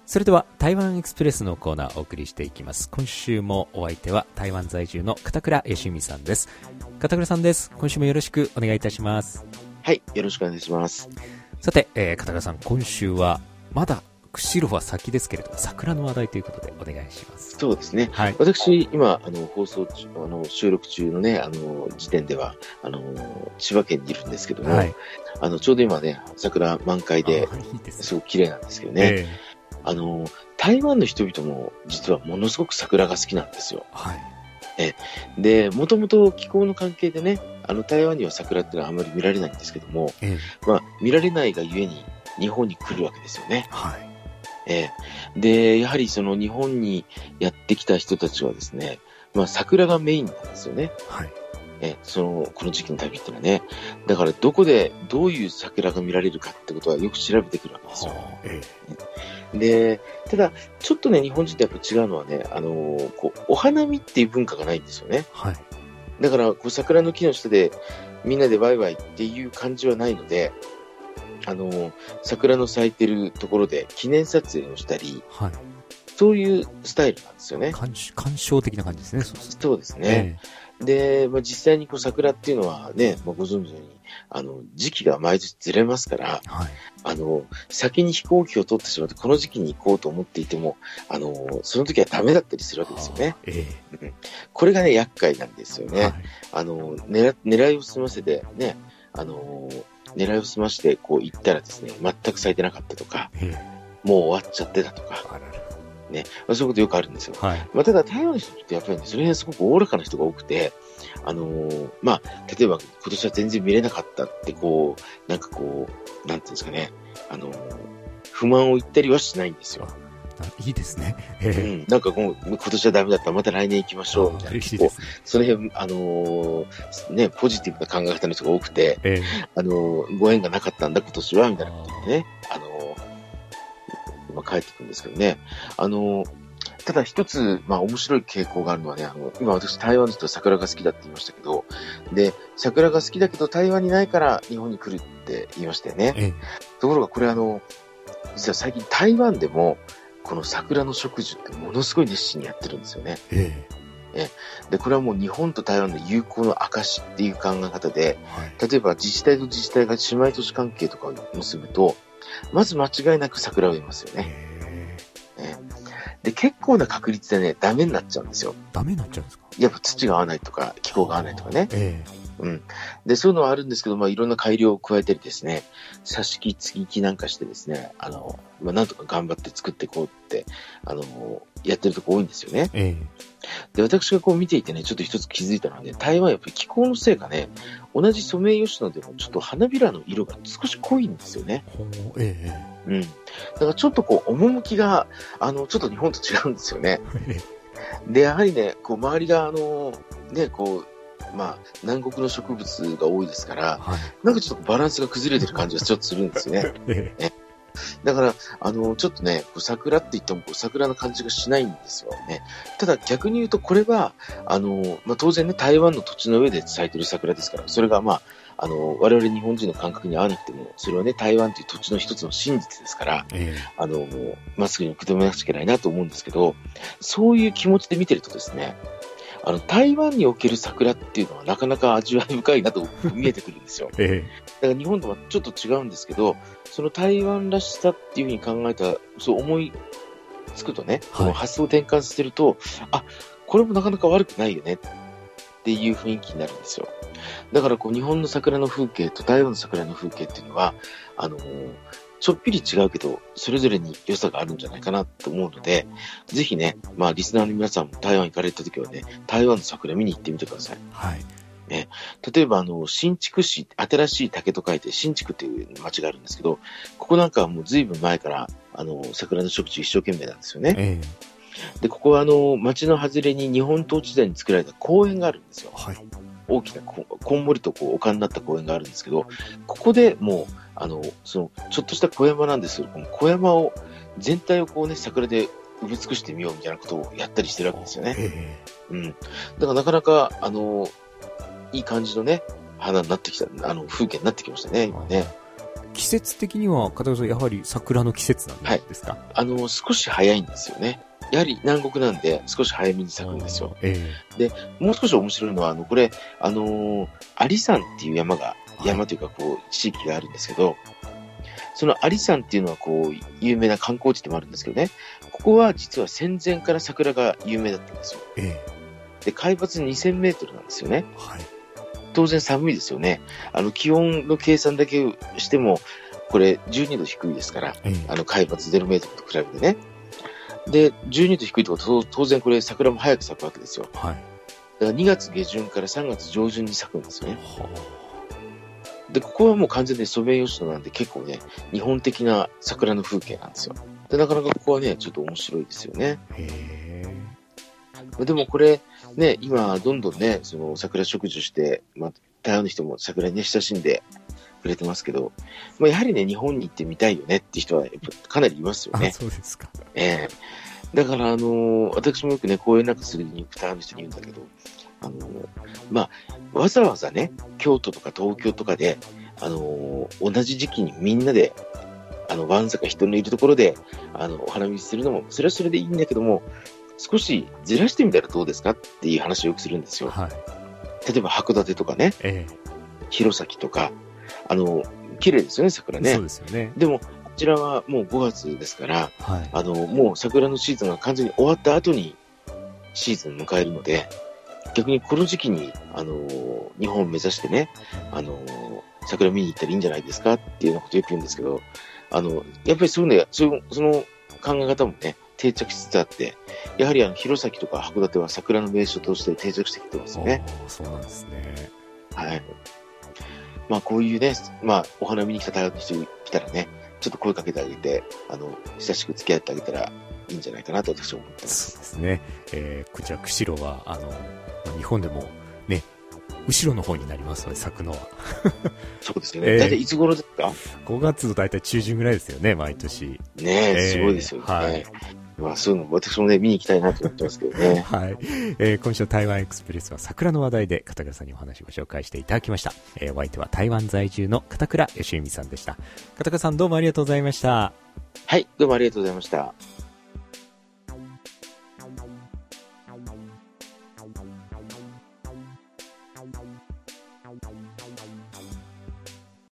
それでは台湾エクスプレスのコーナーをお送りしていきます。今週もお相手は台湾在住の片倉義美さんです。片倉さんです。今週もよろしくお願いいたします。 はい、よろしくお願いします。 さて、片倉さん、今週はまだ釧路は先ですけれども、桜の話題ということでお願いします。 そうですね。 はい、 私、今、放送中、収録中のね、時点では、千葉県にいるんですけども、はい、ちょうど今ね、桜満開で、すごく綺麗なんですけどね、台湾の人々も実はものすごく桜が好きなんですよ。 はい。 で、もともと気候の関係でね、台湾には桜っていうのはあまり見られないんですけども、まあ、見られないがゆえに日本に来るわけですよね。 はい。 で、やはりその日本にやってきた人たちはですね、まあ桜がメインなんですよね。 はい。 この時期の旅っていうのはね。だからどこでどういう桜が見られるかってことはよく調べてくるわけですよ。で、ただ、ちょっとね、日本人とやっぱ違うのはね、お花見っていう文化がないんですよね。 はい。 だから、桜の木の下でみんなでワイワイっていう感じはないので、桜の咲いてるところで記念撮影をしたり、 はい、 そういうスタイルなんですよね。 鑑賞的な感じですね。 そうですね。で、まあ、実際にこう桜っていうのはね、まあ、ご存知のように、時期が毎年ずれますから、 はい、 先に飛行機を取ってしまって、この時期に行こうと思っていても、その時はダメだったりするわけですよね。これがね、厄介なんですよね。はい、狙いを済ませて、ね、狙いを済まして、こう行ったらですね、全く咲いてなかったとか、もう終わっちゃってたとか、ね、まあ、そういうことよくあるんですよ。 はい、 まあ、ただ台湾の人ってやっぱりね、その辺すごくおおらかな人が多くて、まあ、例えば今年は全然見れなかったって、こう、なんかこう、なんていうんですかね、不満を言ったりはしないんですよ。 いいですね。 なんか今年はダメだったらまた来年行きましょうみたいな。いいですね、その辺、ね、ポジティブな考え方の人が多くて、ご縁がなかったんだ今年は、みたいなことでね、帰ってくるんですけどね。ただ一つ、まあ面白い傾向があるのはね、今私台湾の人は桜が好きだって言いましたけど、で、桜が好きだけど台湾にないから日本に来るって言いましたよね。ところがこれ実は最近台湾でも、この桜の植樹ってものすごい熱心にやってるんですよね。で、これはもう日本と台湾の友好の証っていう考え方で、例えば自治体と自治体が姉妹都市関係とかを結ぶと、まず間違いなく桜を植えますよね。で、結構な確率でね、ダメになっちゃうんですよ。 ダメになっちゃうんですか？ やっぱ土が合わないとか、気候が合わないとかね。で、そういうのはあるんですけど、まあ、いろんな改良を加えたりですね、挿し木、接ぎ木なんかしてですね、まあ、なんとか頑張って作っていこうって、やってるとこ多いんですよね。で、私がこう見ていてね、ちょっと一つ気づいたのはね、台湾はやっぱり気候のせいかね、同じソメイヨシノでもちょっと花びらの色が少し濃いんですよね。だからちょっとこう、趣が、ちょっと日本と違うんですよね。で、やはりね、こう、周りが、ね、こう、まあ、南国の植物が多いですから、なんかちょっとバランスが崩れてる感じがちょっとするんですよね。だから、ちょっとね、こう桜って言ってもこう桜の感じがしないんですよね。ただ逆に言うと、これは、まあ、当然ね、台湾の土地の上で咲いてる桜ですから、それがまあ、我々日本人の感覚に合わなくても、それはね、台湾という土地の一つの真実ですから、まっすぐに受け止めなくちゃいけないなと思うんですけど、そういう気持ちで見てるとですね、台湾における桜っていうのはなかなか味わい深いなと見えてくるんですよ。だから日本とはちょっと違うんですけど、その台湾らしさっていうふうに考えた、そう思いつくとね、この発想を転換してると、あ、これもなかなか悪くないよねっていう雰囲気になるんですよ。だからこう日本の桜の風景と台湾の桜の風景っていうのは、ちょっぴり違うけど、それぞれに良さがあるんじゃないかなと思うので、ぜひね、まあリスナーの皆さんも台湾行かれた時はね、台湾の桜見に行ってみてください。ね、例えば新竹市、新しい竹と書いて新竹っていう町があるんですけど、ここなんかはもう随分前から桜の植樹一生懸命なんですよね。で、ここは町の外れに日本統治時代に作られた公園があるんですよ。大きなこんもりとこう丘になった公園があるんですけど、ここでもうちょっとした小山なんですけど、この小山を全体をこうね、桜で埋め尽くしてみようみたいなことをやったりしてるわけですよね。だからなかなかいい感じのね、花になってきた、風景になってきましたね、今ね。 季節的には、片倉さん、やはり桜の季節なんですか？ はい。少し早いんですよね。やはり南国なんで少し早めに咲くんですよ。で、もう少し面白いのは、これ、有山っていう山というか、地域があるんですけど、その有山っていうのは、有名な観光地でもあるんですけどね、ここは実は戦前から桜が有名だったんですよ。で、海抜2000メートルなんですよね。はい。当然寒いですよね。気温の計算だけしても、これ12度低いですから、海抜0メートルと比べてね。で、12度低いと当然これ桜も早く咲くわけですよ。はい。だから2月下旬から3月上旬に咲くんですよね。で、ここはもう完全にソメイヨシノなんで結構ね、日本的な桜の風景なんですよ。で、なかなかここはね、ちょっと面白いですよね。でもこれ、ね、今、どんどんね、その桜植樹して、台湾の人も桜にね、親しんでくれてますけど、やはりね、日本に行ってみたいよねって人はやっぱかなりいますよね。 そうですか。 だから、私もよくね、講演なんかするに台湾の人に言うんだけど、わざわざね、京都とか東京とかで、同じ時期にみんなで、わんさか人のいるところで、お花見するのも、それはそれでいいんだけども、少しずらしてみたらどうですかっていう話をよくするんですよ。はい。例えば函館とかね、弘前とか、綺麗ですよね、桜ね。 そうですよね。 でも、こちらはもう5月ですから、はい、もう桜のシーズンが完全に終わった後にシーズン迎えるので、逆にこの時期に、日本を目指してね、桜見に行ったらいいんじゃないですかっていうようなことをよく言うんですけど、やっぱりそういうのその考え方もね、定着しつつあって、やはり弘前とか函館は桜の名所として定着してきてますよね。 そうなんですね。 はい。こういうね、お花見に来た台湾の人が来たらね、ちょっと声かけてあげて、親しく付き合ってあげたらいいんじゃないかなと私は思ってます。 そうですね。こちら釧路は、日本でもね、後ろの方になりますので、咲くのは。 そうですよね。だいたいいつ頃ですか ？5月のだいたい中旬ぐらいですよね、毎年。 ねえ、すごいですよね。はい。そういうの、私もね、見に行きたいなと思ってますけどね。 はい。今週の台湾エクスプレスは桜の話題で片倉さんにお話をご紹介していただきました。お相手は台湾在住の片倉義文さんでした。片倉さんどうもありがとうございました。 はい、どうもありがとうございました。